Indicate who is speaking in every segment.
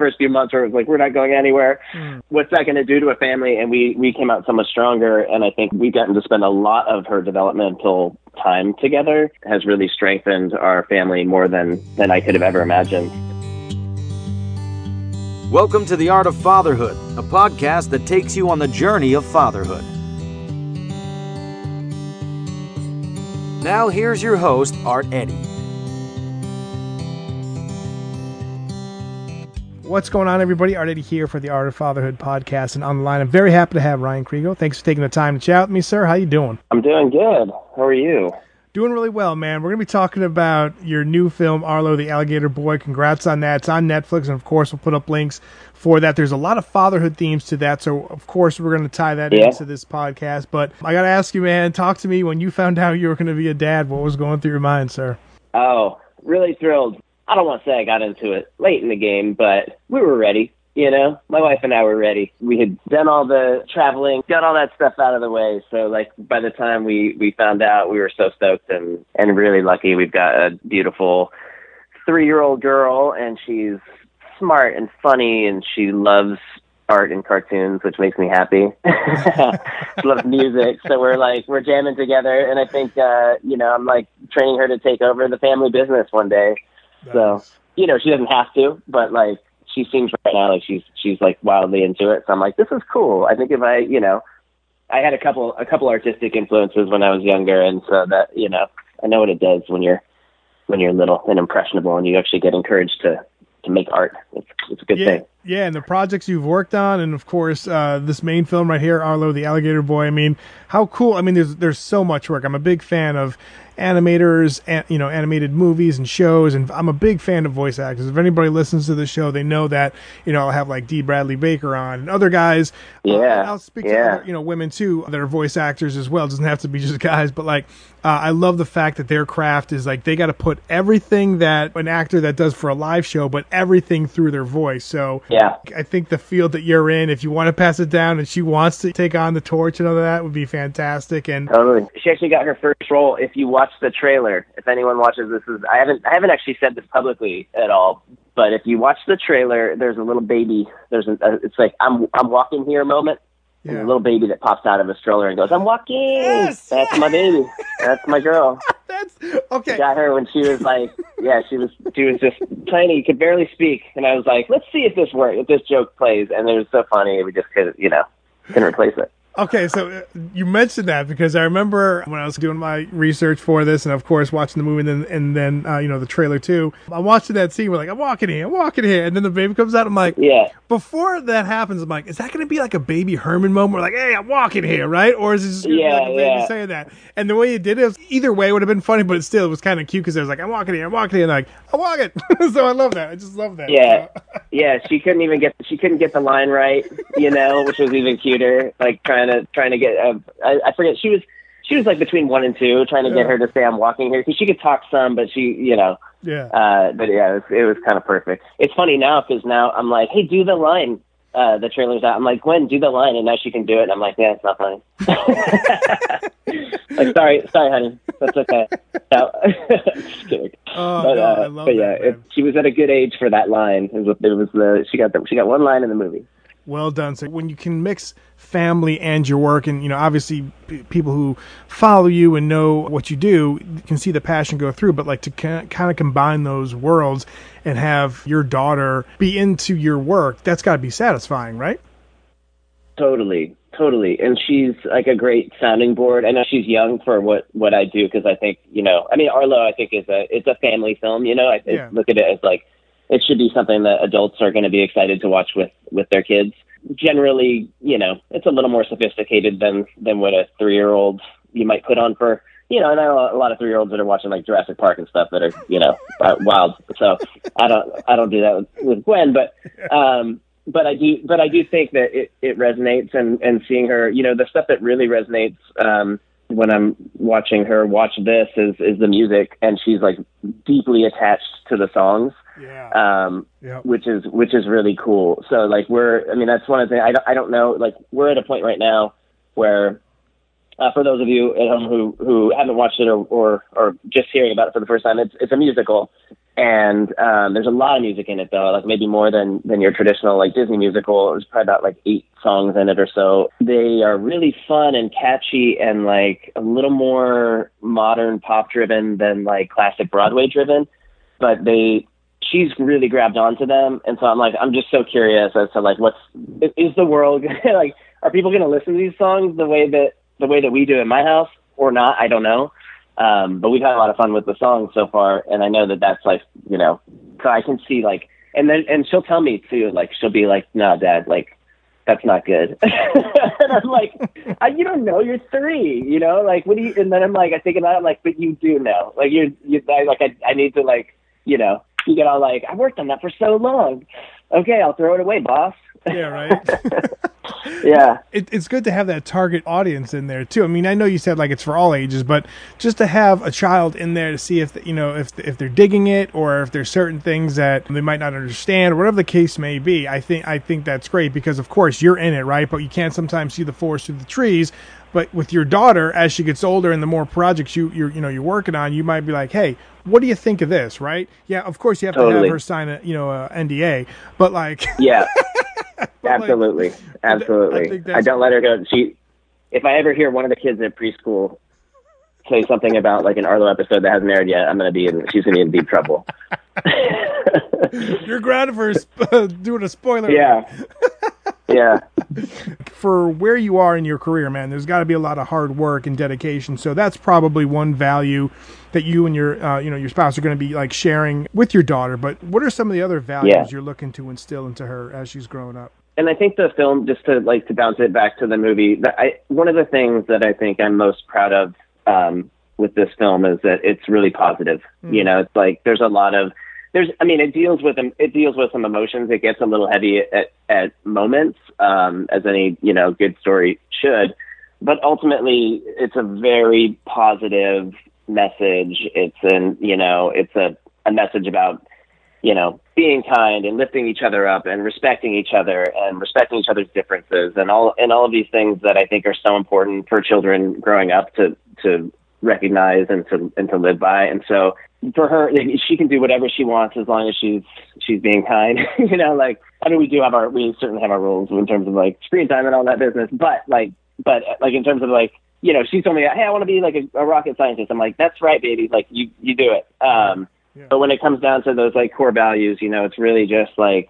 Speaker 1: first few months where it was like, we're not going anywhere. What's that going to do to a family? And we came out so much stronger. And I think we've gotten to spend a lot of her developmental time together has really strengthened our family more than I could have ever imagined.
Speaker 2: Welcome to The Art of Fatherhood, a podcast that takes you on the journey of fatherhood. Now here's your host, Art Eddy.
Speaker 3: What's going on, everybody? Art Eddy here for the Art of Fatherhood podcast, and on the line, I'm very happy to have Ryan Kriegel. Thanks for taking the time to chat with me, sir. How you doing?
Speaker 1: I'm doing good. How are you?
Speaker 3: Doing really well, man. We're going to be talking about your new film, Arlo the Alligator Boy. Congrats on that. It's on Netflix, and of course, we'll put up links for that. There's a lot of fatherhood themes to that, so of course, we're going to tie that into this podcast. But I got to ask you, man, talk to me when you found out you were going to be a dad. What was going through your mind, sir?
Speaker 1: Oh, really thrilled. I don't want to say I got into it late in the game, but we were ready. You know, my wife and I were ready. We had done all the traveling, got all that stuff out of the way. So, like, by the time we found out, we were so stoked and really lucky. We've got a beautiful 3-year-old girl, and she's smart and funny, and she loves art and cartoons, which makes me happy. She loves music. So we're jamming together. And I think, I'm like training her to take over the family business one day. Nice. So, she doesn't have to, but like, she seems right now like she's like wildly into it. So I'm like, this is cool. I think if I had a couple artistic influences when I was younger, and so that, I know what it does when you're little and impressionable and you actually get encouraged to make art. It's a good thing.
Speaker 3: Yeah, and the projects you've worked on, and of course, this main film right here, Arlo the Alligator Boy. I mean, how cool. I mean, there's so much work. I'm a big fan of animators, and animated movies and shows, and I'm a big fan of voice actors. If anybody listens to the show, they know that, I'll have like D. Bradley Baker on and other guys. I'll speak to other, women too that are voice actors as well. It doesn't have to be just guys, but like, I love the fact that their craft is like, they got to put everything that an actor that does for a live show, but everything through their voice. So I think the field that you're in, if you want to pass it down and she wants to take on the torch and all that, would be fantastic. And
Speaker 1: totally. She actually got her first role. If you watch the trailer, if anyone watches this, I haven't actually said this publicly at all, but if you watch the trailer, there's a little baby. It's like I'm walking here moment. Yeah. And a little baby that pops out of a stroller and goes, "I'm walking." Yes! That's my baby. That's my girl.
Speaker 3: That's okay.
Speaker 1: Got her when she was like, she was just tiny, could barely speak, and I was like, let's see if this works, if this joke plays, and it was so funny, we just couldn't replace it.
Speaker 3: Okay, so you mentioned that because I remember when I was doing my research for this, and of course watching the movie, and then the trailer too. I'm watching that scene. We're like, I'm walking here, and then the baby comes out. I'm like, Before that happens, I'm like, is that going to be like a Baby Herman moment? We're like, hey, I'm walking here, right? Or is it just like a baby saying that? And the way you did it, either way would have been funny, but it was kind of cute because I was like, I'm walking here, and like, I'm walking. So I love that. I just love that.
Speaker 1: Yeah, She couldn't get the line right, which was even cuter. Like trying to get I forget, she was like between 1 and 2 trying to get her to say I'm walking here, because she could talk some, but it was kind of perfect. It's funny now because now I'm like, hey, do the line. The trailer's out. I'm like, Gwen, do the line, and now she can do it. And I'm like, yeah, it's not funny. Like, sorry, honey, that's okay. No. Just kidding.
Speaker 3: I love that.
Speaker 1: She was at a good age for that line. She got one line in the movie.
Speaker 3: Well done. So when you can mix family and your work, and obviously people who follow you and know what you do can see the passion go through, but like to kind of combine those worlds and have your daughter be into your work, that's got to be satisfying, right?
Speaker 1: Totally. And she's like a great sounding board. I know she's young for what I do, because I think, Arlo, I think it's a family film, I look at it as like, it should be something that adults are going to be excited to watch with their kids. Generally, it's a little more sophisticated than what a 3-year-old you might put on for, and I know a lot of 3-year-olds that are watching like Jurassic Park and stuff that are, wild. So I don't do that with Gwen, but I do think that it resonates, and seeing her, the stuff that really resonates, when I'm watching her watch this is the music, and she's like deeply attached to the songs. Which is really cool. So like that's one of the things I don't know, like we're at a point right now where for those of you at home who haven't watched it or just hearing about it for the first time, it's a musical, And there's a lot of music in it, though, like maybe more than your traditional like Disney musical. There's probably about like 8 songs in it or so. They are really fun and catchy and like a little more modern pop driven than like classic Broadway driven. But she's really grabbed onto them. And so I'm just so curious as to like, is the world like, are people going to listen to these songs the way that we do in my house or not? I don't know. But we've had a lot of fun with the songs so far, and I know that that's like, you know, so I can see like, and she'll tell me too, like she'll be like, "No, Dad, like that's not good," and I'm like, "You don't know, you're 3, you know, like what do you?" And then I'm like, I think about it, like, but you do know, like I need to like, you know, you get all like, I worked on that for so long. Okay, I'll throw it away, boss.
Speaker 3: Yeah, right.
Speaker 1: Yeah.
Speaker 3: It's good to have that target audience in there too. I mean, I know you said like it's for all ages, but just to have a child in there to see if if they're digging it or if there's certain things that they might not understand or whatever the case may be. I think that's great because of course you're in it, right? But you can't sometimes see the forest through the trees. But with your daughter, as she gets older and the more projects you're working on, you might be like, hey, what do you think of this, right? Yeah, of course you have to have her sign a NDA, but like
Speaker 1: yeah, absolutely. I don't let her go. If I ever hear one of the kids at preschool say something about like an Arlo episode that hasn't aired yet, she's gonna be in deep trouble.
Speaker 3: You're grounded for doing a spoiler.
Speaker 1: Yeah. Yeah.
Speaker 3: For where you are in your career, man, there's got to be a lot of hard work and dedication. So that's probably one value that you and your your spouse are going to be like sharing with your daughter. But what are some of the other values you're looking to instill into her as she's growing up?
Speaker 1: And I think the film, just to bounce it back to the movie, one of the things that I think I'm most proud of with this film is that it's really positive. You know, it's like there's a lot of it deals with some emotions. It gets a little heavy at moments, as any, good story should. But ultimately, it's a very positive message. It's a message about, being kind and lifting each other up and respecting each other and respecting each other's differences and all of these things that I think are so important for children growing up to recognize and to live by. And so for her, she can do whatever she wants as long as she's being kind. We certainly have our rules in terms of like screen time and all that business. But in terms of like, she told me, hey, I want to be like a rocket scientist. I'm like, that's right, baby. Like you do it. Yeah. But when it comes down to those like core values, it's really just like,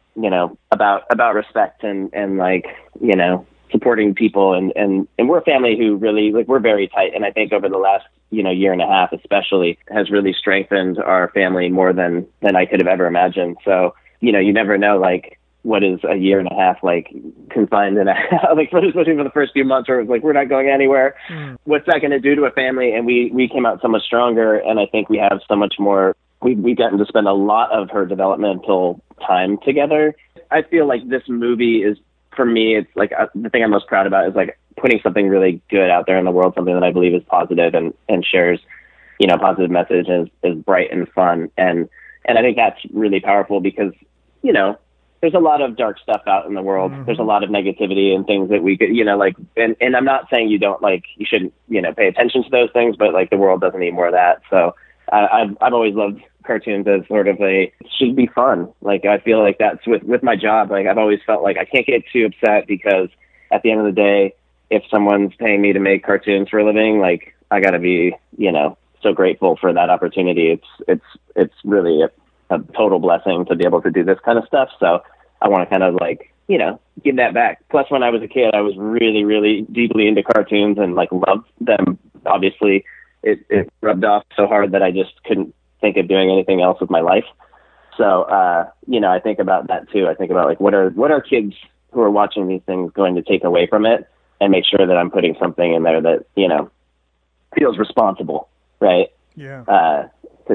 Speaker 1: about respect and like, supporting people and we're a family who really like we're very tight, and I think over the last year and a half especially has really strengthened our family more than I could have ever imagined. So you never know like what is a year and a half like confined in a like especially for the first few months where it was like we're not going anywhere. What's that going to do to a family? And we came out so much stronger, and I think we have so much more. We've gotten to spend a lot of her developmental time together. I feel like this movie is, for me, it's like the thing I'm most proud about is like putting something really good out there in the world, something that I believe is positive and shares, positive message and is bright and fun. And I think that's really powerful because, there's a lot of dark stuff out in the world. Mm-hmm. There's a lot of negativity and things that we could, and I'm not saying you shouldn't, pay attention to those things, but like the world doesn't need more of that. So I've always loved cartoons as sort of it should be fun. Like I feel like that's with my job. Like I've always felt like I can't get too upset because at the end of the day, if someone's paying me to make cartoons for a living, like I gotta be, so grateful for that opportunity. It's really a total blessing to be able to do this kind of stuff. So I want to kind of like, give that back. Plus when I was a kid, I was really, really deeply into cartoons and like loved them. Obviously it rubbed off so hard that I just couldn't think of doing anything else with my life. So, I think about that too. I think about like, what are kids who are watching these things going to take away from it, and make sure that I'm putting something in there that, feels responsible. Right.
Speaker 3: Yeah.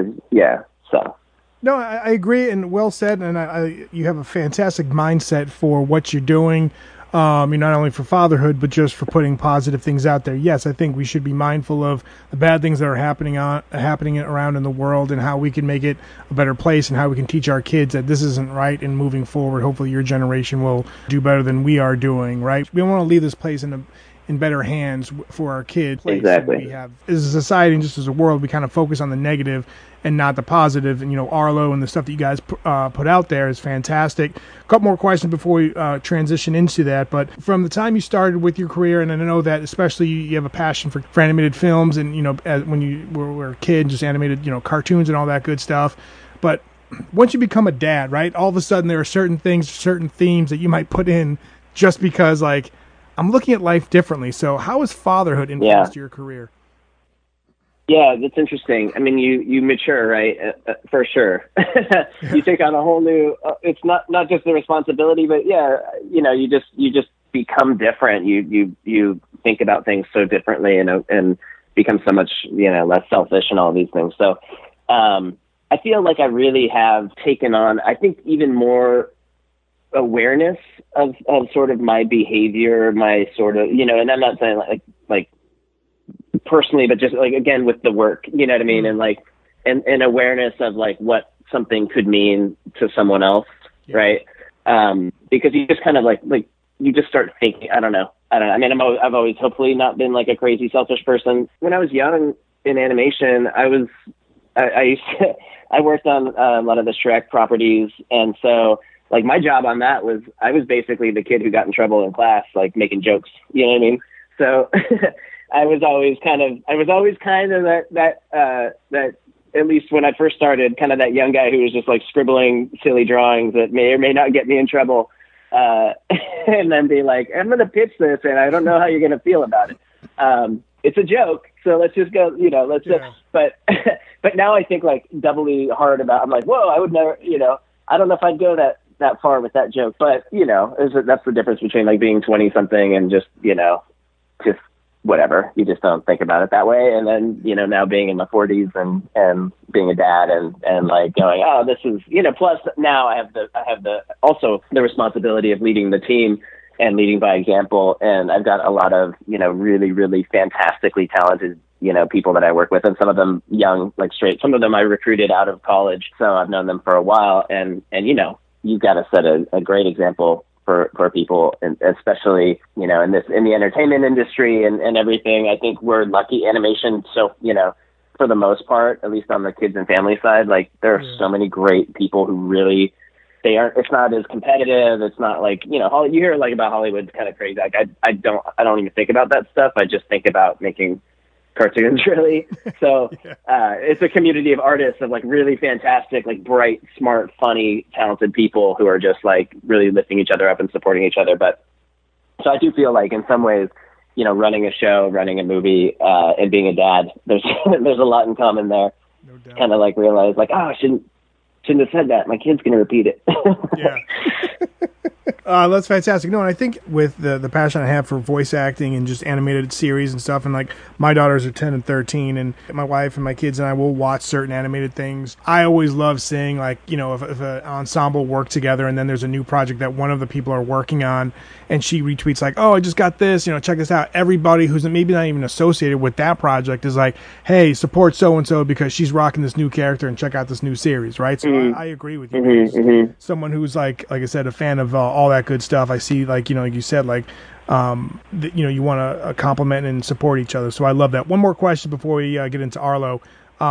Speaker 1: So.
Speaker 3: No, I agree, and well said. And you have a fantastic mindset for what you're doing. Not only for fatherhood, but just for putting positive things out there. Yes, I think we should be mindful of the bad things that are happening around in the world, and how we can make it a better place, and how we can teach our kids that this isn't right. And moving forward, hopefully your generation will do better than we are doing. Right? We don't want to leave this place in in better hands for our kids.
Speaker 1: Exactly.
Speaker 3: And we have, as a society and just as a world, we kind of focus on the negative and not the positive. And, Arlo and the stuff that you guys put out there is fantastic. A couple more questions before we transition into that. But from the time you started with your career, and I know that especially you have a passion for animated films and, when you were a kid, just animated, cartoons and all that good stuff. But once you become a dad, right, all of a sudden there are certain things, certain themes that you might put in just because, like, I'm looking at life differently. So how has fatherhood influenced your career?
Speaker 1: Yeah, that's interesting. I mean, you mature, right? For sure. You take on a whole new. It's not just the responsibility, but you just become different. You think about things so differently, and become so much less selfish and all these things. So I feel like I really have taken on, I think, even more awareness of sort of my behavior, my sort of and I'm not saying like personally, but just like, again, with the work, you know what I mean? And like, and awareness of like what something could mean to someone else. Yeah. Right. Because you just kind of like you just start thinking, I don't know. I mean, I've always hopefully not been like a crazy selfish person. When I was young in animation, I worked on a lot of the Shrek properties. And so like my job on that was, I was basically the kid who got in trouble in class, like making jokes, you know what I mean? So I was always kind of that, at least when I first started, kind of that young guy who was just like scribbling silly drawings that may or may not get me in trouble. And then be like, I'm going to pitch this and I don't know how you're going to feel about it. It's a joke. So let's just go, but now I think like doubly hard about, I'm like, whoa, I would never, I don't know if I'd go that far with that joke, but that's the difference between like being 20 something and just whatever. You just don't think about it that way. And then, now being in my 40s and being a dad and like going, oh, this is, plus now I have also the responsibility of leading the team and leading by example. And I've got a lot of, really, really fantastically talented, people that I work with, and some of them young, like straight, some of them I recruited out of college. So I've known them for a while, and you've got to set a great example for people, and especially, in the entertainment industry and everything. I think we're lucky animation. So, for the most part, at least on the kids and family side, like there are so many great people who really, it's not as competitive. It's not like, you hear like about Hollywood's kind of crazy. Like I don't even think about that stuff. I just think about making cartoons, really. So it's a community of artists, of like really fantastic, like bright, smart, funny, talented people who are just like really lifting each other up and supporting each other. But so I do feel like in some ways, running a show, running a movie, and being a dad, there's a lot in common there. No doubt. Kind of like realize like, I shouldn't have said that. My kid's going to repeat it.
Speaker 3: Yeah. That's fantastic. No, and I think with the passion I have for voice acting and just animated series and stuff, and like my daughters are 10 and 13, and my wife and my kids and I will watch certain animated things. I always love seeing like, if an ensemble work together and then there's a new project that one of the people are working on, and she retweets like, oh, I just got this, check this out. Everybody who's maybe not even associated with that project is like, hey, support so-and-so because she's rocking this new character and check out this new series, right? So I agree with you. Mm-hmm. Someone who's like I said, a fan of all that good stuff. I see like, like you said, like, you want to compliment and support each other. So I love that. One more question before we get into Arlo.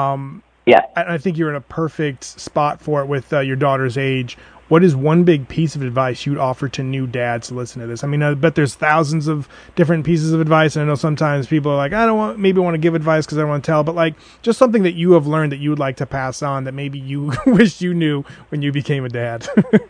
Speaker 3: I think you're in a perfect spot for it with your daughter's age. What is one big piece of advice you'd offer to new dads to listen to this? I mean, I bet there's thousands of different pieces of advice, and I know sometimes people are like, I don't want to give advice because I don't want to tell, but like just something that you have learned that you would like to pass on that maybe you wish you knew when you became a dad.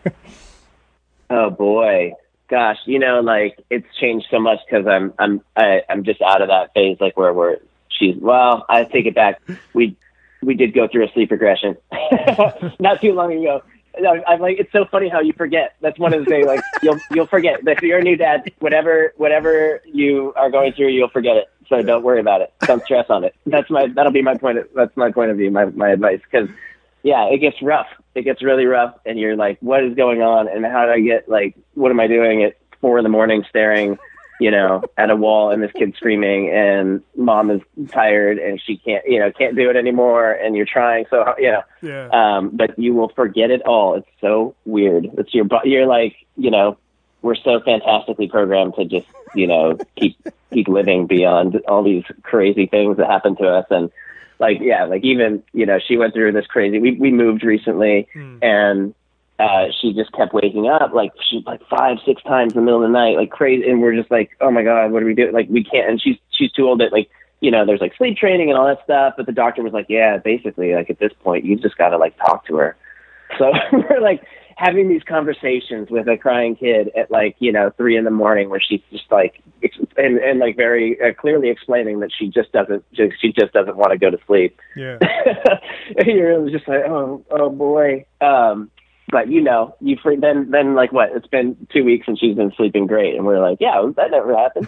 Speaker 1: Oh boy, gosh, like it's changed so much because I'm just out of that phase, like where I take it back. We did go through a sleep regression not too long ago. I'm like, it's so funny how you forget. That's one of the things, like you'll forget. If you're a new dad, whatever you are going through, you'll forget it. So don't worry about it. Don't stress on it. That's my point of view, my advice. Cause it gets rough. It gets really rough. And you're like, what is going on? And how do I get what am I doing at 4 a.m. staring, at a wall, and this kid's screaming, and mom is tired and she can't do it anymore. And you're trying. So, but you will forget it all. It's so weird. You're like, we're so fantastically programmed to just, keep living beyond all these crazy things that happen to us. And even, she went through this crazy, we moved recently and she just kept waking up like 5-6 times in the middle of the night, like crazy. And we're just like, oh my God, what do we do? Like we can't, and she's too old that there's like sleep training and all that stuff. But the doctor was like, yeah, basically like at this point, you just got to like talk to her. So we're like having these conversations with a crying kid at 3 a.m, where she's just like, and like very clearly explaining that she just doesn't want to go to sleep.
Speaker 3: Yeah.
Speaker 1: And you're just like, oh boy. But then like what? It's been 2 weeks and she's been sleeping great, and we're like, yeah, that never happened.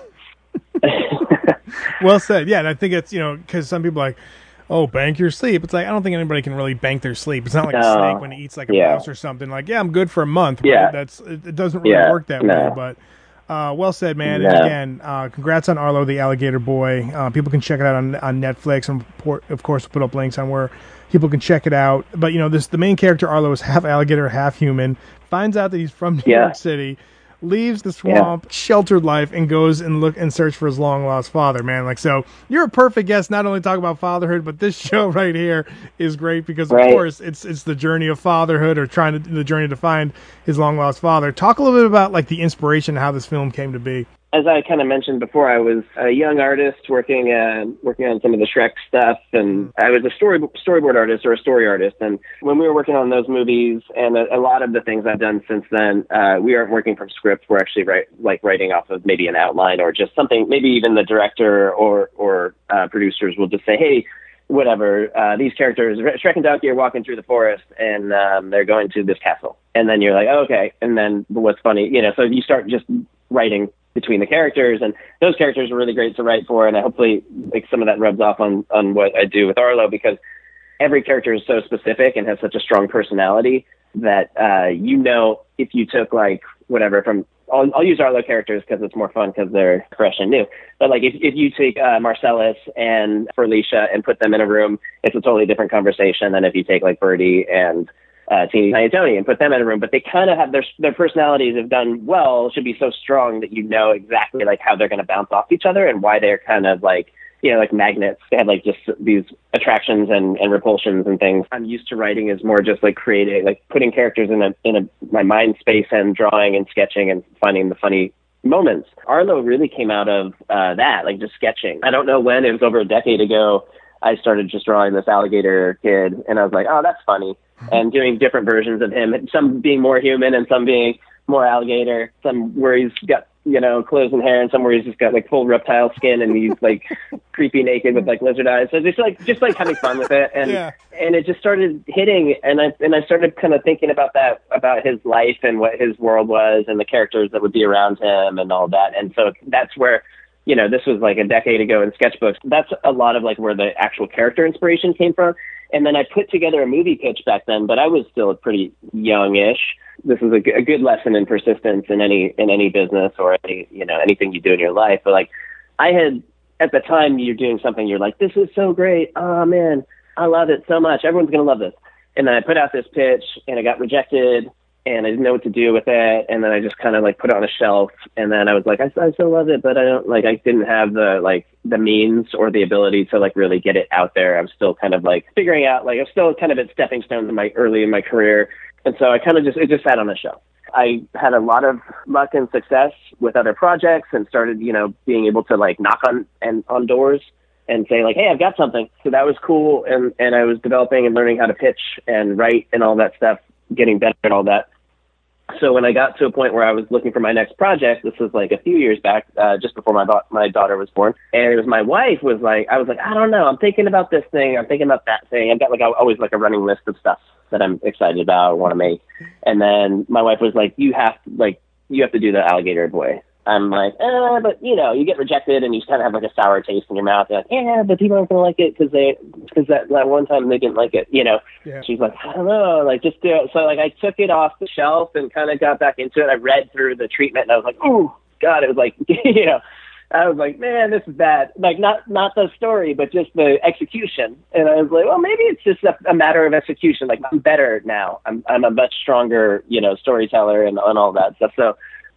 Speaker 3: Well said. Yeah, and I think it's because some people are like, oh, bank your sleep. It's like I don't think anybody can really bank their sleep. It's not like a snake when it eats like a mouse or something. Like, yeah, I'm good for a month. Right?
Speaker 1: Yeah,
Speaker 3: it doesn't really work that way. But well said, man. And again, congrats on Arlo the Alligator Boy. People can check it out on Netflix, and of course, we'll put up links on where people can check it out. But the main character Arlo is half alligator, half human. Finds out that he's from New York City, leaves the swamp, sheltered life, and goes and search for his long lost father. Man, so you're a perfect guest. Not only talk about fatherhood, but this show right here is great because of course it's the journey of fatherhood, or the journey to find his long lost father. Talk a little bit about like the inspiration, how this film came to be.
Speaker 1: As I kind of mentioned before, I was a young artist working on some of the Shrek stuff, and I was a storyboard artist or a story artist. And when we were working on those movies, and a lot of the things I've done since then, we aren't working from scripts. We're actually writing off of maybe an outline or just something. Maybe even the director or producers will just say, hey, whatever, these characters, Shrek and Donkey, are walking through the forest, and they're going to this castle. And then you're like, oh, okay. And then what's funny, so you start just writing between the characters, and those characters are really great to write for. And hopefully like some of that rubs off on what I do with Arlo, because every character is so specific and has such a strong personality that, if you took like whatever from, I'll use Arlo characters because it's more fun because they're fresh and new. But like if you take Marcellus and Felicia and put them in a room, it's a totally different conversation than if you take like Birdie and Teeny Tiny Tony and put them in a room. But they kind of have their personalities have done well, should be so strong that exactly like how they're going to bounce off each other and why they're kind of like, like magnets. They have like just these attractions and repulsions and things. I'm used to writing is more just like creating, like putting characters in my mind space and drawing and sketching and finding the funny moments. Arlo really came out of that, like just sketching. I don't know when, it was over a decade ago, I started just drawing this alligator kid, and I was like, oh, that's funny. And doing different versions of him, some being more human and some being more alligator, some where he's got, clothes and hair, and some where he's just got like full reptile skin and he's like creepy naked with like lizard eyes. So just like having fun with it. And and it just started hitting, and I started kind of thinking about his life and what his world was and the characters that would be around him and all that. And so that's where, this was like a decade ago in sketchbooks. That's a lot of like where the actual character inspiration came from. And then I put together a movie pitch back then, but I was still pretty youngish. This is a good lesson in persistence in any business or anything you do in your life. But like I had, at the time you're doing something, you're like, this is so great. Oh man, I love it so much. Everyone's going to love this. And then I put out this pitch and it got rejected, and I didn't know what to do with it. And then I just kind of like put it on a shelf. And then I was like, I still love it, but I didn't have the means or the ability to like really get it out there. I was still kind of like figuring out, like I was still kind of at stepping stones early in my career. And so I kind of it just sat on a shelf. I had a lot of luck and success with other projects and started, being able to like knock on doors and say like, hey, I've got something. So that was cool. And I was developing and learning how to pitch and write and all that stuff, getting better at all that. So when I got to a point where I was looking for my next project, this was like a few years back, just before my daughter was born, and it was my wife was like, I was like, I don't know, I'm thinking about this thing, I'm thinking about that thing. I've got always like a running list of stuff that I'm excited about, want to make. And then my wife was like, you have to do the alligator boy. I'm like, but you get rejected and you just kind of have like a sour taste in your mouth. You're like, yeah, but people aren't going to like it because that one time they didn't like it, Yeah. She's like, I don't know, like just do it. So like I took it off the shelf and kind of got back into it. I read through the treatment and I was like, oh God, it was like, I was like, man, this is bad. Like not the story, but just the execution. And I was like, well, maybe it's just a matter of execution. Like I'm better now. I'm a much stronger, storyteller and all that stuff. So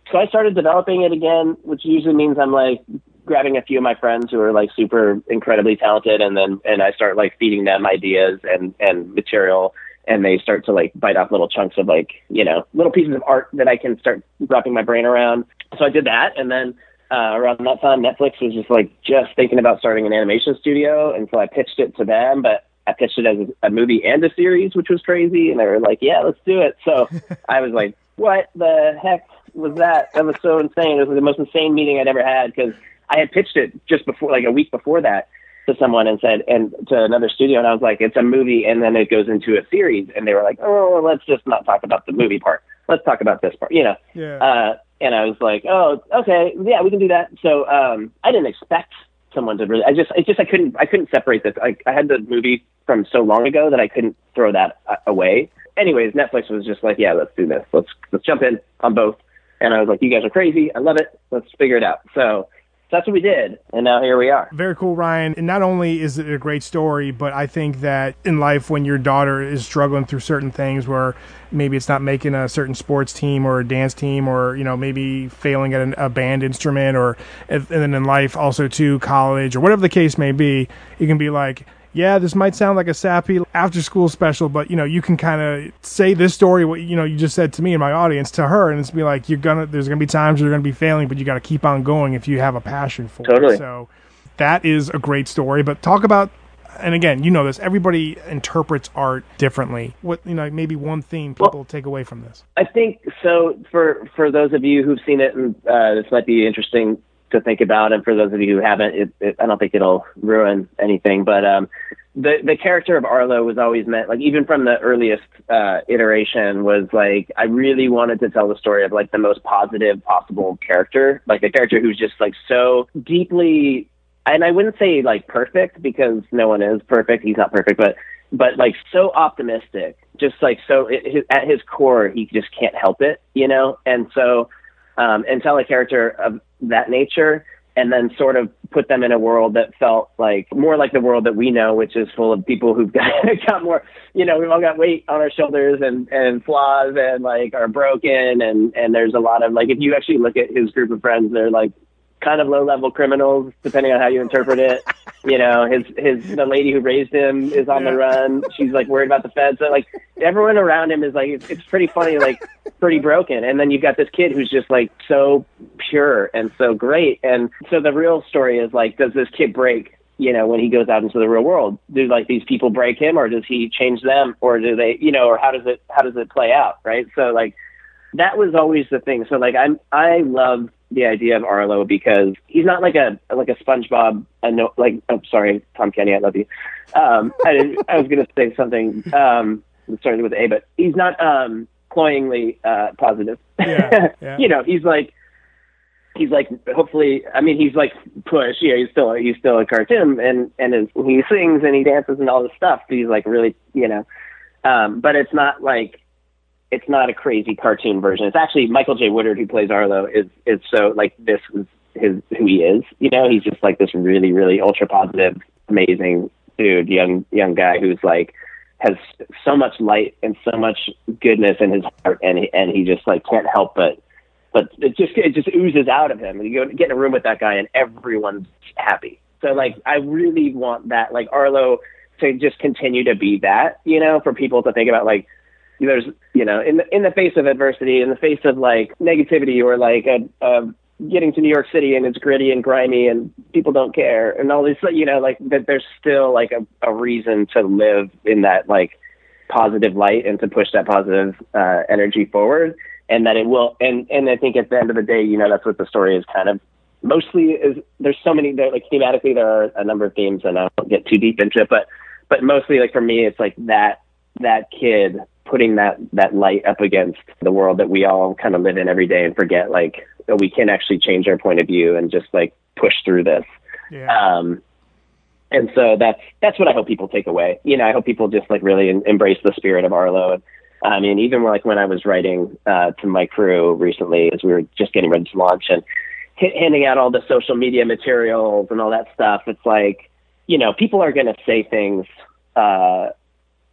Speaker 1: So I started developing it again, which usually means I'm like grabbing a few of my friends who are like super incredibly talented, and I start like feeding them ideas and material, and they start to like bite off little chunks of like, you know, little pieces of art that I can start wrapping my brain around. So I did that, and then around that time, Netflix was just thinking about starting an animation studio, and so I pitched it to them, but I pitched it as a movie and a series, which was crazy, and they were like, "Yeah, let's do it." So I was like, "What the heck was that? That was so insane." It was the most insane meeting I'd ever had, because I had pitched it just before, like a week before that, to someone and to another studio, and I was like, "It's a movie, and then it goes into a series," and they were like, "Oh, well, let's just not talk about the movie part. Let's talk about this part," you know.
Speaker 3: Yeah.
Speaker 1: And I was like, "Oh, okay, yeah, we can do that." So I didn't expect someone to really. I couldn't separate this. I had the movie from so long ago that I couldn't throw that away. Anyways, Netflix was just like, "Yeah, let's do this. Let's jump in on both." And I was like, "You guys are crazy. I love it. Let's figure it out." So that's what we did, and now here we are.
Speaker 3: Very cool, Ryan. And not only is it a great story, but I think that in life, when your daughter is struggling through certain things, where maybe it's not making a certain sports team or a dance team, or, you know, maybe failing at a band instrument, or and then in life also to college or whatever the case may be, you can be like, yeah, this might sound like a sappy after-school special, but, you know, you can kind of say this story, what, you know, you just said to me and my audience, to her, and it's be like, there's going to be times you're going to be failing, but you got to keep on going if you have a passion for it. So that is a great story. But talk about, and again, you know this, everybody interprets art differently. What, you know, maybe one theme people take away from this? I
Speaker 1: think so. For those of you who've seen it, and this might be interesting to think about, and for those of you who haven't, I don't think it'll ruin anything, but the character of Arlo was always meant, like, even from the earliest iteration, was like, I really wanted to tell the story of like the most positive possible character, like a character who's just like so deeply, and I wouldn't say like perfect, because no one is perfect, he's not perfect, but like so optimistic, just like so at his core, he just can't help it, you know. And so and tell a character of that nature, and then sort of put them in a world that felt like more like the world that we know, which is full of people who've got more, you know, we've all got weight on our shoulders and flaws, and like are broken. And there's a lot of, like, if you actually look at his group of friends, they're like kind of low-level criminals, depending on how you interpret it. You know, the lady who raised him is on the run. She's like worried about the feds. So like everyone around him is like, it's pretty funny, like pretty broken. And then you've got this kid who's just like so pure and so great. And so the real story is like, does this kid break, you know, when he goes out into the real world? Do like these people break him, or does he change them, or do they, you know, or how does it play out? Right. So like, that was always the thing. So like, I love the idea of Arlo, because he's not like a SpongeBob. I know, like, I'm sorry, Tom Kenny, I love you. I was gonna say something that started with A, but he's not cloyingly positive.
Speaker 3: Yeah.
Speaker 1: You know, he's like hopefully. I mean, he's like Push. Yeah, he's still a cartoon, and he sings and he dances and all this stuff. He's like really, you know, but it's not like. It's not a crazy cartoon version. It's actually Michael J. Woodard, who plays Arlo, is so like, this is who he is. You know, he's just like this really, really ultra positive, amazing dude, young guy who's like has so much light and so much goodness in his heart, and he just like can't help but it just oozes out of him. And you get in a room with that guy, and everyone's happy. So like, I really want that, like, Arlo to just continue to be that, you know, for people to think about, like, there's, you know, in the face of adversity, in the face of like negativity, or like getting to New York City and it's gritty and grimy and people don't care and all this, you know, like that there's still like a reason to live in that like positive light and to push that positive energy forward, and that it will. And I think at the end of the day, you know, that's what the story is kind of mostly is. There's so many, like thematically, there are a number of themes, and I won't get too deep into it, but mostly like for me, it's like that kid putting that light up against the world that we all kind of live in every day, and forget like that we can actually change our point of view and just like push through this.
Speaker 3: Yeah.
Speaker 1: And so that's what I hope people take away. You know, I hope people just like really embrace the spirit of Arlo. And I mean, even like when I was writing to my crew recently, as we were just getting ready to launch and handing out all the social media materials and all that stuff, it's like, you know, people are going to say things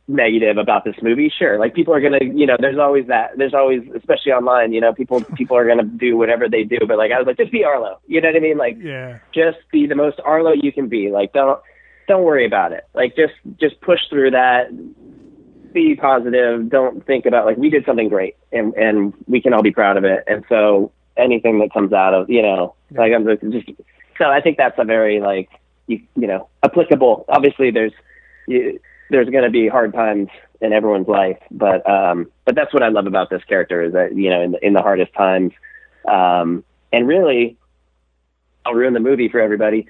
Speaker 1: negative about this movie, sure. Like people are gonna, there's always, especially online, people are gonna do whatever they do. But like I was like, just be Arlo. You know what I mean? Like,
Speaker 3: Yeah.
Speaker 1: just be the most Arlo you can be. Like don't worry about it. Like just push through that. Be positive. Don't think about, like, we did something great and we can all be proud of it. And so anything that comes out of, like I'm just, so I think that's a very, like, applicable. Obviously there's going to be hard times in everyone's life, but that's what I love about this character is that, in the hardest times, and really, I'll ruin the movie for everybody.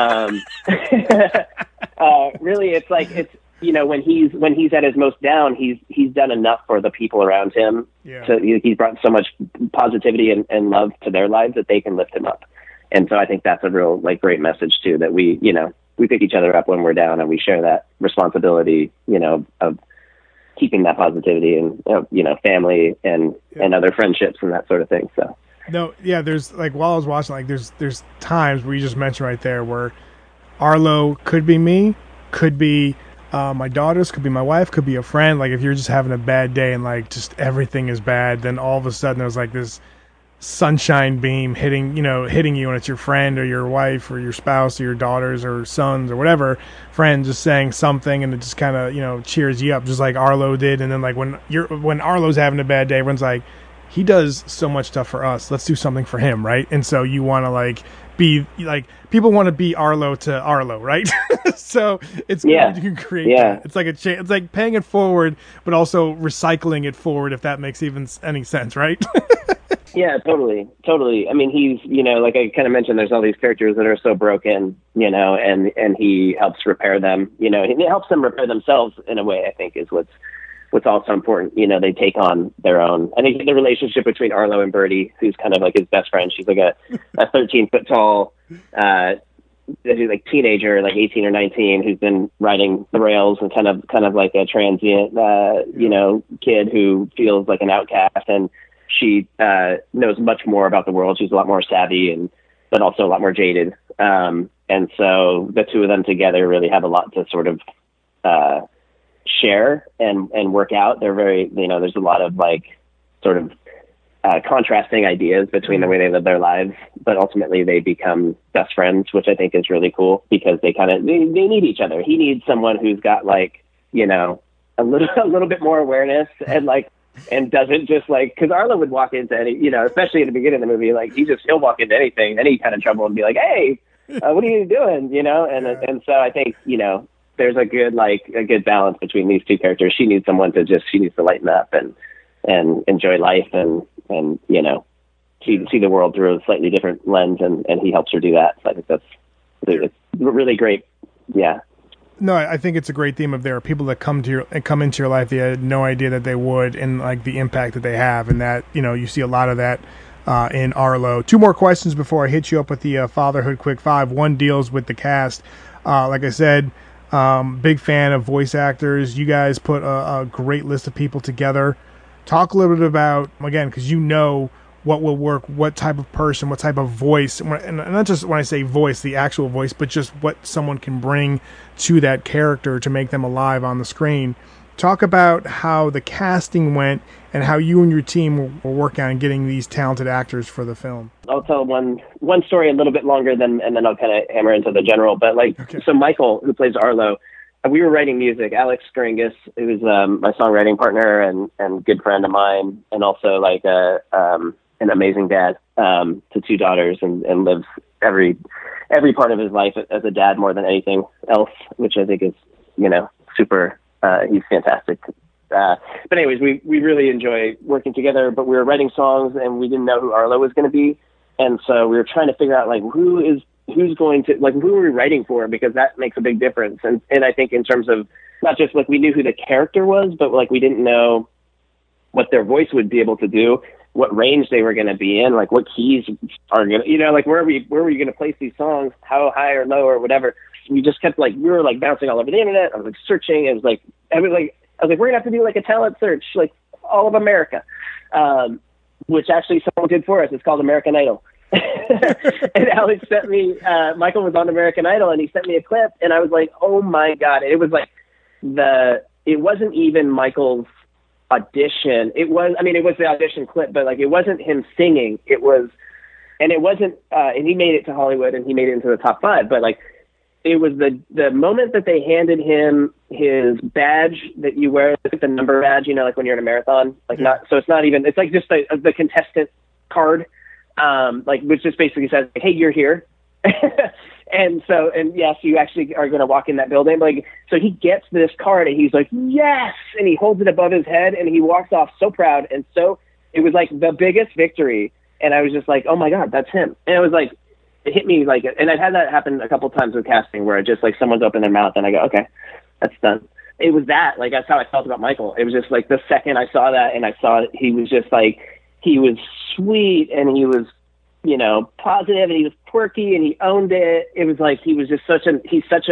Speaker 1: Really, it's like, when he's at his most down, he's done enough for the people around him.
Speaker 3: Yeah.
Speaker 1: So he's brought so much positivity and love to their lives that they can lift him up. And so I think that's a real, like, great message too, that we pick each other up when we're down and we share that responsibility, of keeping that positivity and, family and other friendships and that sort of thing. So.
Speaker 3: No, yeah, there's, like, while I was watching, like, there's times where you just mentioned right there where Arlo could be me, could be my daughters, could be my wife, could be a friend. Like, if you're just having a bad day and, like, just everything is bad, then all of a sudden there's, like, this sunshine beam hitting you, and it's your friend or your wife or your spouse or your daughters or sons or whatever friend just saying something, and it just kind of, cheers you up, just like Arlo did. And then, like, when Arlo's having a bad day, everyone's like, he does so much stuff for us, let's do something for him, right? And so you want to, like, be like, people want to be Arlo to Arlo, right? So it's good you can create that. It's like it's like paying it forward, but also recycling it forward, if that makes even any sense, right?
Speaker 1: Yeah, totally. I mean, he's, like I kind of mentioned, there's all these characters that are so broken, and he helps repair them, and it helps them repair themselves in a way, I think, is what's also important. They take on their own. I think the relationship between Arlo and Birdie, who's kind of like his best friend, she's like a 13-foot tall, like teenager, like 18 or 19, who's been riding the rails and kind of like a transient, kid who feels like an outcast. And she knows much more about the world. She's a lot more savvy but also a lot more jaded. And so the two of them together really have a lot to sort of share and work out. They're very, there's a lot of, like, sort of contrasting ideas between the way they live their lives, but ultimately they become best friends, which I think is really cool because they need each other. He needs someone who's got, like, a little bit more awareness and, like, and doesn't just, like, because Arlo would walk into any, especially at the beginning of the movie, like, he'll walk into anything, any kind of trouble, and be like, hey, what are you doing? And so I think, there's a good balance between these two characters. She needs someone she needs to lighten up and enjoy life and see the world through a slightly different lens, and he helps her do that. So I think it's really great. Yeah.
Speaker 3: No, I think it's a great theme of there are people that come into your life that you had no idea that they would, and, like, the impact that they have, and that, you see a lot of that in Arlo. Two more questions before I hit you up with the Fatherhood Quick Five. One deals with the cast. Like I said, big fan of voice actors. You guys put a great list of people together. Talk a little bit about, again, because what will work, what type of person, what type of voice, and not just when I say voice, the actual voice, but just what someone can bring to that character to make them alive on the screen. Talk about how the casting went and how you and your team were working on getting these talented actors for the film.
Speaker 1: I'll tell one story a little bit longer and then I'll kind of hammer into the general. But, like, okay. So Michael, who plays Arlo, we were writing music. Alex Skringus, who's my songwriting partner and good friend of mine, and also, like, an amazing dad to two daughters, and lives every part of his life as a dad more than anything else, which I think is, super. He's fantastic. But anyways, we really enjoy working together, but we were writing songs and we didn't know who Arlo was going to be. And so we were trying to figure out, like, who's going to, like, who are we writing for? Because that makes a big difference. And I think in terms of not just, like, we knew who the character was, but, like, we didn't know what their voice would be able to do, what range they were going to be in, like what keys are going to, like where were you going to place these songs, how high or low or whatever. We just kept, like, we were, like, bouncing all over the internet. I was, like, searching. It was like, I was like, we're going to have to do, like, a talent search, like, all of America, which actually someone did for us. It's called American Idol. And Alex sent me, Michael was on American Idol, and he sent me a clip, and I was like, oh my God. It was it wasn't even Michael's audition. It was the audition clip, but like, it wasn't him singing. It wasn't, and he made it to Hollywood and he made it into the top 5, but like, it was the moment that they handed him his badge that you wear, like the number badge, you know, like when you're in a marathon, like it's like just the contestant card, like, which just basically says, hey, you're here. And yes, you actually are going to walk in that building. Like, so he gets this card and he's like, yes, and he holds it above his head and he walks off so proud. And so it was like the biggest victory. And I was just like, oh my God, that's him. And it was like, it hit me like, and I've had that happen a couple times with casting where it just like someone's opened their mouth and I go, okay, that's done. It was that, like, that's how I felt about Michael. It was just like the second I saw that and I saw it, he was just like, he was sweet and he was, you know, positive and he was quirky and he owned it. It was like, he was just he's such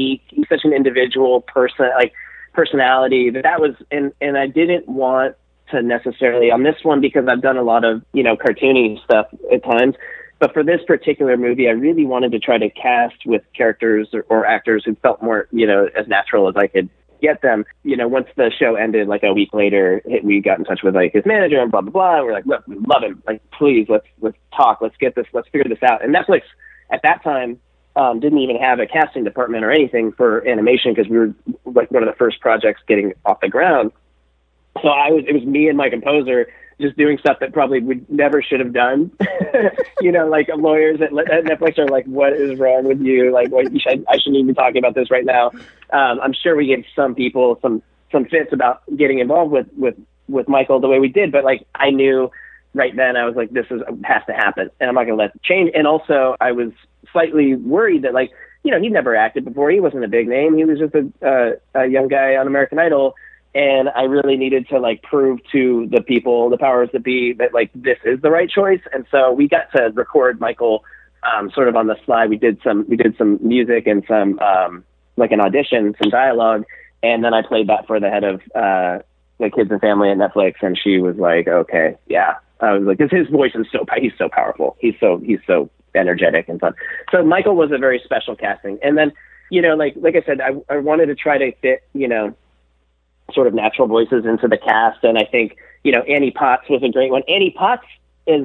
Speaker 1: an individual person, like personality that was, and I didn't want to necessarily on this one because I've done a lot of, you know, cartoony stuff at times. But for this particular movie, I really wanted to try to cast with characters or actors who felt more, you know, as natural as I could get them. You know, once the show ended, like a week later, we got in touch with like his manager and blah, blah, blah. And we're like, look, we love him. Like, please, let's talk. Let's get this. Let's figure this out. And Netflix at that time didn't even have a casting department or anything for animation because we were like one of the first projects getting off the ground. So it was me and my composer just doing stuff that probably we never should have done. You know, like lawyers at Netflix are like, what is wrong with you? Like, I shouldn't even be talking about this right now. I'm sure we gave some people some fits about getting involved with Michael the way we did, but like, I knew right then, I was like, this has to happen and I'm not going to let it change. And also I was slightly worried that, like, you know, he'd never acted before. He wasn't a big name. He was just a young guy on American Idol. And I really needed to like prove to the people, the powers that be, that like this is the right choice. And so we got to record Michael sort of on the slide. We did some music and some like an audition, some dialogue, and then I played that for the head of the kids and family at Netflix, and she was like, okay, yeah. I was like, because his voice is he's so powerful. He's so energetic and fun. So Michael was a very special casting. And then, you know, like I said, I wanted to try to fit, you know, sort of natural voices into the cast. And I think, you know, Annie Potts was a great one. Annie Potts is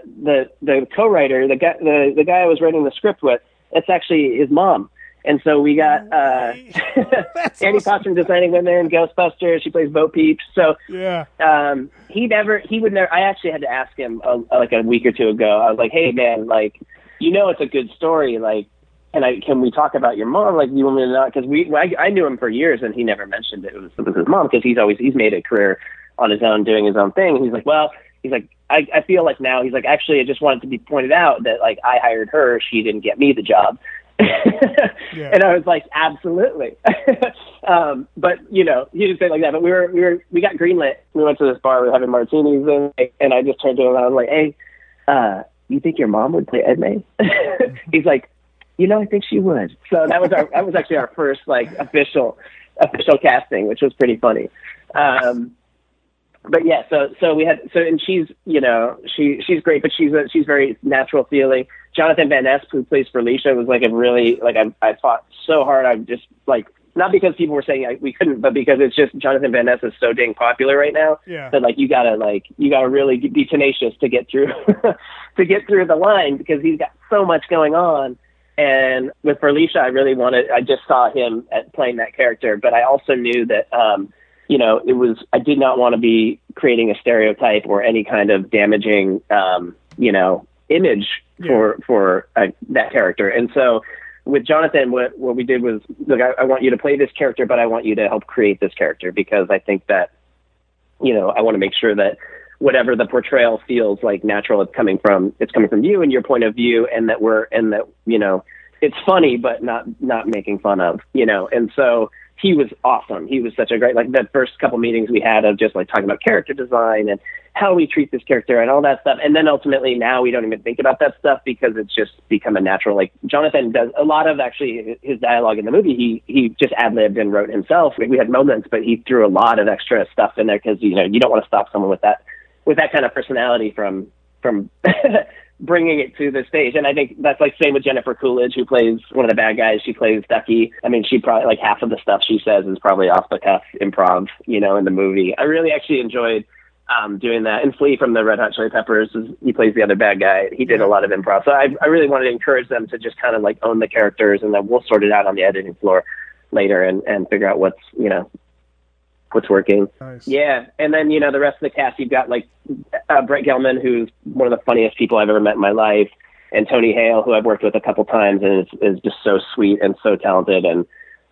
Speaker 1: the co-writer, the guy I was writing the script with. It's actually his mom. And so we got Annie Potts from Designing Women and Ghostbusters. She plays Bo Peep. So
Speaker 3: yeah,
Speaker 1: he would never. I actually had to ask him like a week or two ago. I was like, hey man, like, you know, it's a good story. Like, can we talk about your mom? Like, you want me to not? Because I knew him for years, and he never mentioned it was his mom because he's made a career on his own doing his own thing. And he's like, I feel like now he's like, actually, I just wanted to be pointed out that like I hired her, she didn't get me the job. Yeah. And I was like, absolutely. But you know, he didn't say it like that. But we got greenlit. We went to this bar, we were having martinis, and I just turned to him and I was like, hey, you think your mom would play Edme? He's like, you know, I think she would. So that was actually our first like official casting, which was pretty funny. But yeah, so we had, and she's, you know, she's great, but she's very natural feeling. Jonathan Van Ness, who plays Felicia, was like a really, like, I fought so hard. I'm just like, not because people were saying we couldn't, but because it's just Jonathan Van Ness is so dang popular right now.
Speaker 3: Yeah.
Speaker 1: That like, you gotta really be tenacious to get through, the line because he's got so much going on. And with Felicia, I just saw him playing that character, but I also knew that, you know, I did not want to be creating a stereotype or any kind of damaging, you know, image for that character. And so with Jonathan, what we did was, look, I want you to play this character, but I want you to help create this character because I think that, you know, I want to make sure that whatever the portrayal feels like natural, it's coming from you and your point of view, and that you know, it's funny, but not making fun of, you know. And so he was awesome. He was such a great, like the first couple meetings we had of just like talking about character design and how we treat this character and all that stuff. And then ultimately now we don't even think about that stuff because it's just become a natural, like Jonathan does a lot of actually his dialogue in the movie. He just ad-libbed and wrote himself. We had moments, but he threw a lot of extra stuff in there because, you know, you don't want to stop someone with that kind of personality from bringing it to the stage. And I think that's like same with Jennifer Coolidge, who plays one of the bad guys. She plays Ducky. I mean, she probably, like, half of the stuff she says is probably off the cuff improv, in the movie. I really actually enjoyed doing that. And Flea from the Red Hot Chili Peppers, he plays the other bad guy. He did a lot of improv. So I really wanted to encourage them to just kind of like own the characters, and then we'll sort it out on the editing floor later and figure out what's working.
Speaker 3: Nice.
Speaker 1: Yeah. And then, the rest of the cast, you've got like Brett Gelman, who's one of the funniest people I've ever met in my life, and Tony Hale, who I've worked with a couple times and is just so sweet and so talented. And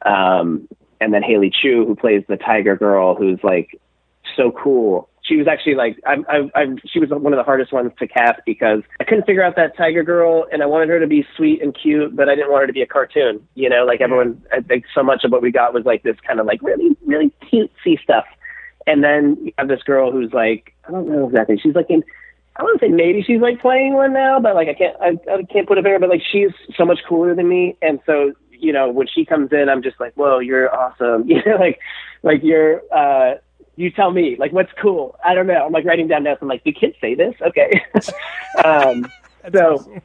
Speaker 1: then Haley Chu, who plays the Tiger Girl, who's like so cool. She was actually like, she was one of the hardest ones to cast because I couldn't figure out that Tiger Girl, and I wanted her to be sweet and cute, but I didn't want her to be a cartoon. Like everyone, I think so much of what we got was like this kind of like really, really cutesy stuff. And then you have this girl who's like, I don't know exactly. She's like I want to say maybe she's like playing one now, but like I can't put a finger, but like she's so much cooler than me. And so, when she comes in, I'm just like, whoa, you're awesome. Like you're, you tell me, like, what's cool? I don't know. I'm like writing down notes. I'm like, do kids say this? Okay.
Speaker 3: Awesome.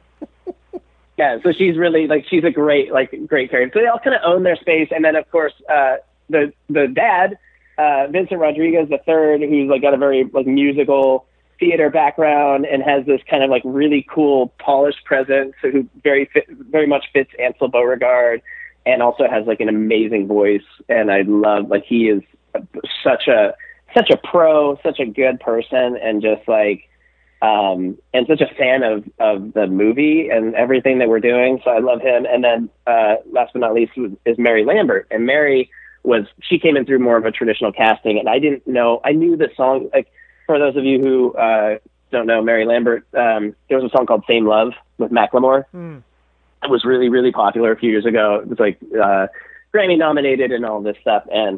Speaker 1: Yeah, so she's really like, she's a great character. So they all kind of own their space. And then of course, the dad, Vincent Rodriguez III, who's like got a very like musical theater background and has this kind of like really cool polished presence, who very much fits Ansel Beauregard, and also has like an amazing voice. And I love, like, he is such a pro, such a good person, and just like and such a fan of the movie and everything that we're doing. So I love him. And then last but not least is Mary Lambert. And Mary she came in through more of a traditional casting, and I didn't know, I knew the song, like, for those of you who don't know Mary Lambert, there was a song called Same Love with Macklemore. It was really, really popular a few years ago. It was like Grammy nominated and all this stuff. And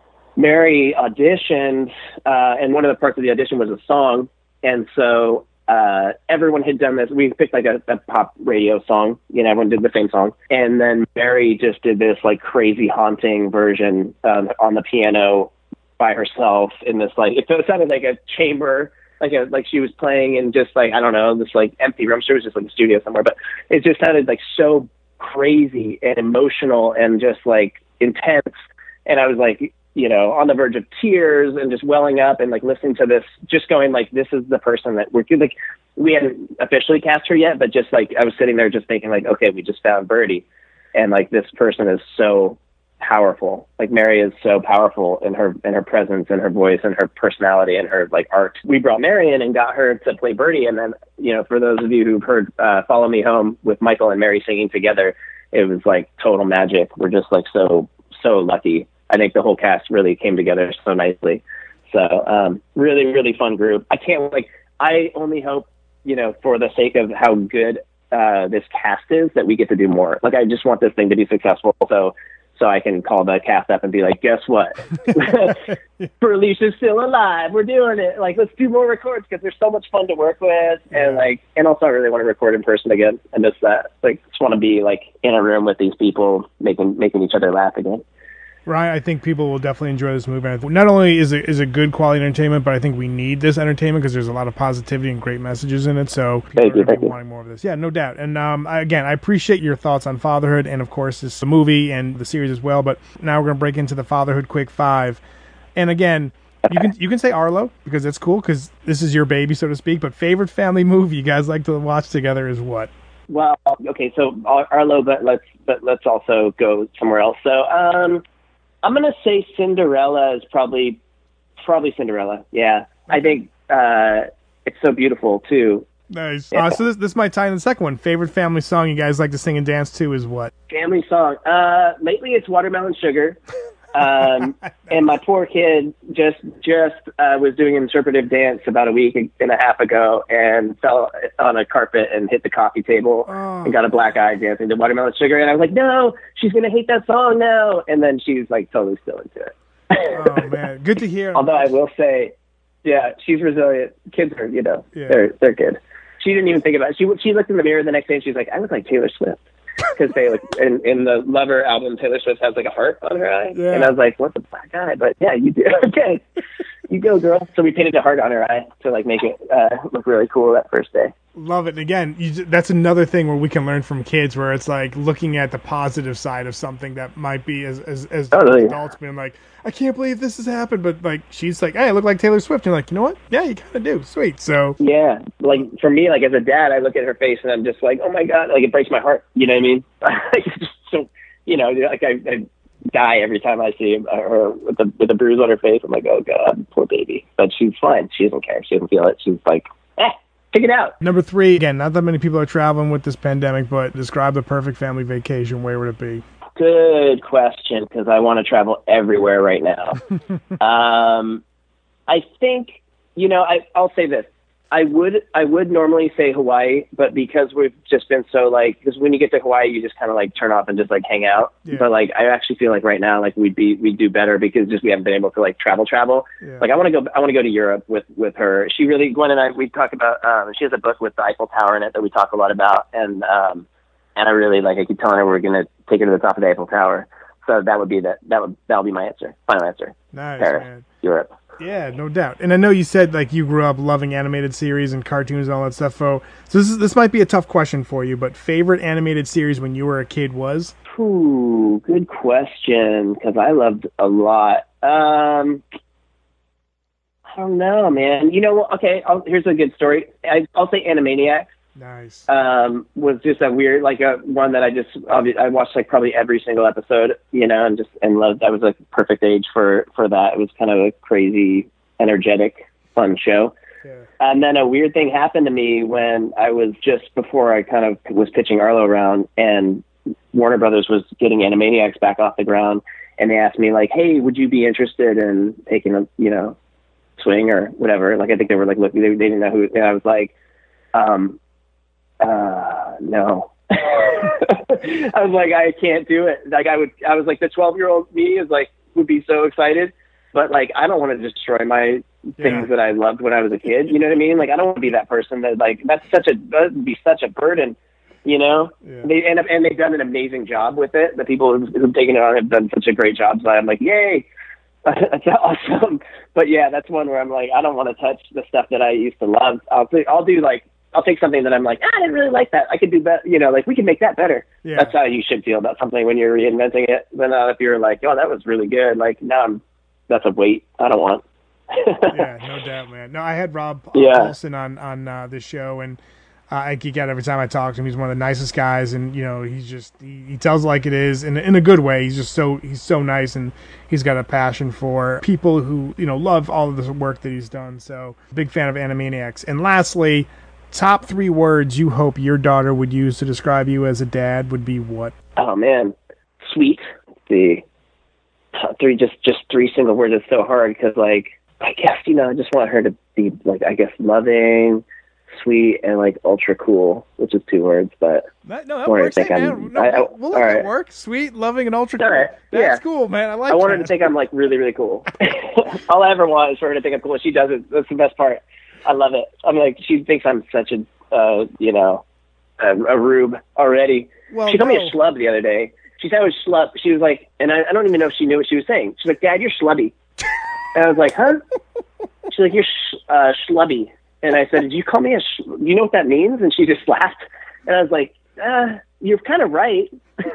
Speaker 1: Mary auditioned, and one of the parts of the audition was a song. And so everyone had done this. We picked like a pop radio song, everyone did the same song. And then Mary just did this like crazy haunting version on the piano by herself in this, like, it sounded like a chamber, like she was playing in just like, I don't know, this like empty room. Sure, it was just like a studio somewhere, but it just sounded like so crazy and emotional and just like intense. And I was like, on the verge of tears and just welling up and like listening to this, just going like, this is the person that we're like, we hadn't officially cast her yet, but just like, I was sitting there just thinking like, okay, we just found Birdie. And like, this person is so powerful. Like, Mary is so powerful in her presence and her voice and her personality and her like art. We brought Mary in and got her to play Birdie. And then, for those of you who've heard Follow Me Home with Michael and Mary singing together, it was like total magic. We're just like so lucky. I think the whole cast really came together so nicely. So really, really fun group. I only hope, for the sake of how good this cast is, that we get to do more. Like, I just want this thing to be successful. So I can call the cast up and be like, guess what? Felicia's still alive. We're doing it. Like, let's do more records, because they're so much fun to work with. And and also I really want to record in person again. I miss that. Like, just want to be like in a room with these people, making each other laugh again.
Speaker 3: Right, I think people will definitely enjoy this movie. Not only is it good quality entertainment, but I think we need this entertainment because there's a lot of positivity and great messages in it. So people are wanting more of this. Yeah, no doubt. And I appreciate your thoughts on fatherhood, and of course this the movie and the series as well. But now we're gonna break into the Fatherhood Quick 5. And again, you can say Arlo because it's cool because this is your baby, so to speak. But favorite family movie you guys like to watch together is what?
Speaker 1: Well, okay, so Arlo, but let's also go somewhere else. So I'm going to say Cinderella is probably Cinderella. Yeah. I think it's so beautiful, too.
Speaker 3: Nice. Yeah. So this might tie in the second one. Favorite family song you guys like to sing and dance to is what?
Speaker 1: Family song. Lately it's Watermelon Sugar. And my poor kid just was doing an interpretive dance about a week and a half ago and fell on a carpet and hit the coffee table and got a black eye dancing to Watermelon Sugar. And I was like, no, she's going to hate that song now. And then she's like totally still into it.
Speaker 3: Oh, man. Good to hear.
Speaker 1: Although I will say, yeah, she's resilient. Kids are, they're good. She didn't even think about it. She looked in the mirror the next day and she's like, I look like Taylor Swift. Because they in the Lover album, Taylor Swift has like a heart on her eye, and I was like, "What the black eye?" But yeah, you do. Okay, you go, girl. So we painted a heart on her eye to like make it look really cool that first day.
Speaker 3: Love it. And again, that's another thing where we can learn from kids, where it's like looking at the positive side of something that might be as
Speaker 1: Totally.
Speaker 3: adults being like, I can't believe this has happened. But like, she's like, hey, I look like Taylor Swift. And you're like, you know what? Yeah, you kind of do. Sweet. So
Speaker 1: Yeah, like for me, like as a dad, I look at her face and I'm just like, oh my God, like it breaks my heart. You know what I mean? It's just so, you know, like I die every time I see her with a bruise on her face. I'm like, oh God, poor baby. But she's fine. She doesn't care. She doesn't feel it. She's like, check it out.
Speaker 3: Number 3, again, not that many people are traveling with this pandemic, but describe the perfect family vacation. Where would it be?
Speaker 1: Good question, because I want to travel everywhere right now. I think, you know, I'll say this. I would normally say Hawaii, but because we've just been so like, because when you get to Hawaii, you just kind of like turn off and just like hang out.
Speaker 3: Yeah.
Speaker 1: But like, I actually feel like right now, like we'd do better because just we haven't been able to like travel.
Speaker 3: Yeah.
Speaker 1: Like I want to go to Europe with her. She really, Gwen and I, we talk about, she has a book with the Eiffel Tower in it that we talk a lot about. And I really like, I keep telling her we're going to take her to the top of the Eiffel Tower. So that would be that'll be my answer. Final answer.
Speaker 3: Nice,
Speaker 1: Paris,
Speaker 3: man.
Speaker 1: Europe.
Speaker 3: Yeah, no doubt. And I know you said like you grew up loving animated series and cartoons and all that stuff. So this might be a tough question for you, but favorite animated series when you were a kid was?
Speaker 1: Ooh, good question, because I loved a lot. I don't know, man. You know, okay, here's a good story. I'll say Animaniacs.
Speaker 3: Nice.
Speaker 1: Was just a weird, like a one that I watched like probably every single episode, you know, and loved. I was a perfect age for that. It was kind of a crazy, energetic, fun show.
Speaker 3: Yeah.
Speaker 1: And then a weird thing happened to me when I was just before I kind of was pitching Arlo around, and Warner Brothers was getting Animaniacs back off the ground, and they asked me like, hey, would you be interested in taking a, you know, swing or whatever? Like I think they were like looking, they didn't know who, and I was like, no. I was like, I can't do it. Like I was like, the 12-year-old me would be so excited, but like, I don't want to destroy my things that I loved when I was a kid. You know what I mean? Like, I don't want to be that person that like, that would be such a burden, you know? Yeah. They've done an amazing job with it. The people who've taken it on have done such a great job. So I'm like, yay. That's awesome. But yeah, that's one where I'm like, I don't want to touch the stuff that I used to love. I'll take something that I'm like, I didn't really like that. I could do better. You know, like we can make that better. Yeah. That's how you should feel about something when you're reinventing it. Then if you're like, oh, that was really good. Like now that's a weight I don't want.
Speaker 3: Yeah, no doubt, man. No, I had Rob Paulson on this show, and I geek out every time I talk to him. He's one of the nicest guys, and you know, he's just he tells it like it is, in a good way. He's so nice, and he's got a passion for people who, you know, love all of the work that he's done. So big fan of Animaniacs. And lastly, top 3 words you hope your daughter would use to describe you as a dad would be what?
Speaker 1: Oh man, sweet. The top 3, just 3 single words is so hard because, like, I guess, you know, I just want her to be like, I guess, loving, sweet, and like ultra cool, which is 2 words, but
Speaker 3: that works. Hey, man, we'll let that work. Sweet, loving, and ultra cool.
Speaker 1: Right.
Speaker 3: That's cool, man. I
Speaker 1: want her to think I'm like really, really cool. All I ever want is for her to think I'm cool. She does it. That's the best part. I love it. I'm like, she thinks I'm such a, you know, a rube already. Well, she called me a schlub the other day. She said I was schlub. She was like, and I don't even know if she knew what she was saying. She's like, Dad, you're schlubby. And I was like, huh? She's like, you're schlubby. And I said, did you call me do you know what that means? And she just laughed. And I was like, you're kind of right.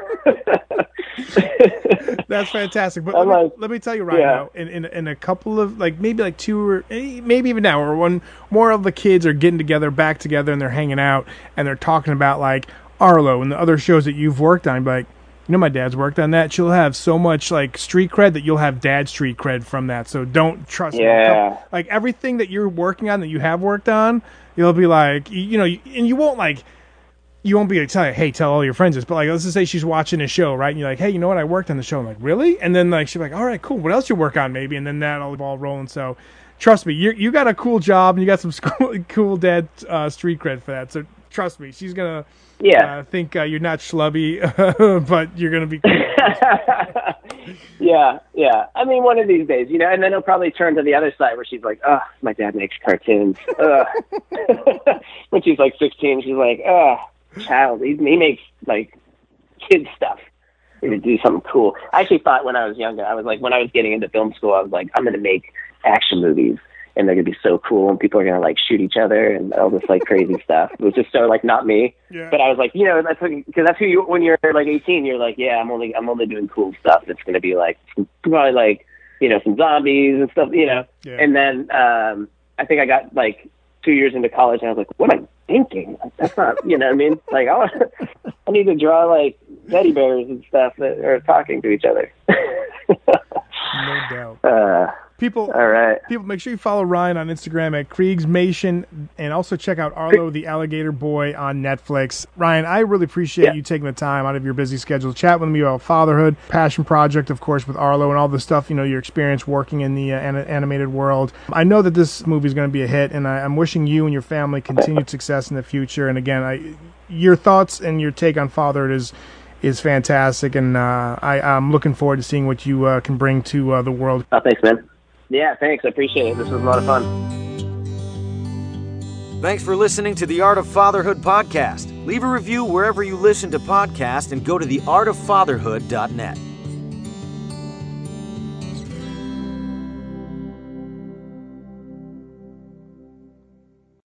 Speaker 3: That's fantastic. But let me tell you right now, in a couple of, like, maybe like 2 or maybe even now, or when more of the kids are getting back together, and they're hanging out, and they're talking about like Arlo and the other shows that you've worked on, like, you know, my dad's worked on that. She'll have so much like street cred that you'll have dad street cred from that. So don't trust me. Like everything that you're working on, that you have worked on, you'll be like, you know, and you won't be able to tell you, hey, tell all your friends this. But like, let's just say she's watching a show, right? And you're like, hey, you know what? I worked on the show. I'm like, really? And then like, she's like, all right, cool. What else you work on maybe? And then that'll all rolling. So trust me, you got a cool job, and you got some cool dad street cred for that. So trust me, she's going to think you're not schlubby, but you're going to be cool.
Speaker 1: Yeah. I mean, one of these days, you know, and then it'll probably turn to the other side where she's like, oh, my dad makes cartoons. When she's like 16, she's like, oh, child, he makes like kid stuff. We need to do something cool. I actually thought when I was younger, I was like, when I was getting into film school, I was like, I'm going to make action movies. and they're gonna be so cool, and people are gonna like shoot each other and all this like crazy stuff. It was just so like not me.
Speaker 3: Yeah.
Speaker 1: But I was like, you know, because that's who you, when you're like 18, you're like, yeah, I'm only doing cool stuff. It's gonna be like probably like, you know, some zombies and stuff, you know.
Speaker 3: Yeah.
Speaker 1: And then I think I got like 2 years into college, and I was like, what am I thinking? That's not, you know what I mean? Like I need to draw like teddy bears and stuff that are talking to each other.
Speaker 3: No doubt. People,
Speaker 1: all right.
Speaker 3: People, make sure you follow Ryan on Instagram at Kriegsmation, and also check out Arlo the Alligator Boy on Netflix. Ryan, I really appreciate you taking the time out of your busy schedule to chat with me about fatherhood, passion project, of course, with Arlo, and all the stuff, you know, your experience working in the animated world. I know that this movie is going to be a hit, and I'm wishing you and your family continued success in the future. And again, your thoughts and your take on fatherhood is fantastic, and I'm looking forward to seeing what you can bring to the world.
Speaker 1: Oh, thanks, man. Yeah, thanks. I appreciate it. This was a lot of fun.
Speaker 2: Thanks for listening to the Art of Fatherhood podcast. Leave a review wherever you listen to podcasts and go to theartoffatherhood.net.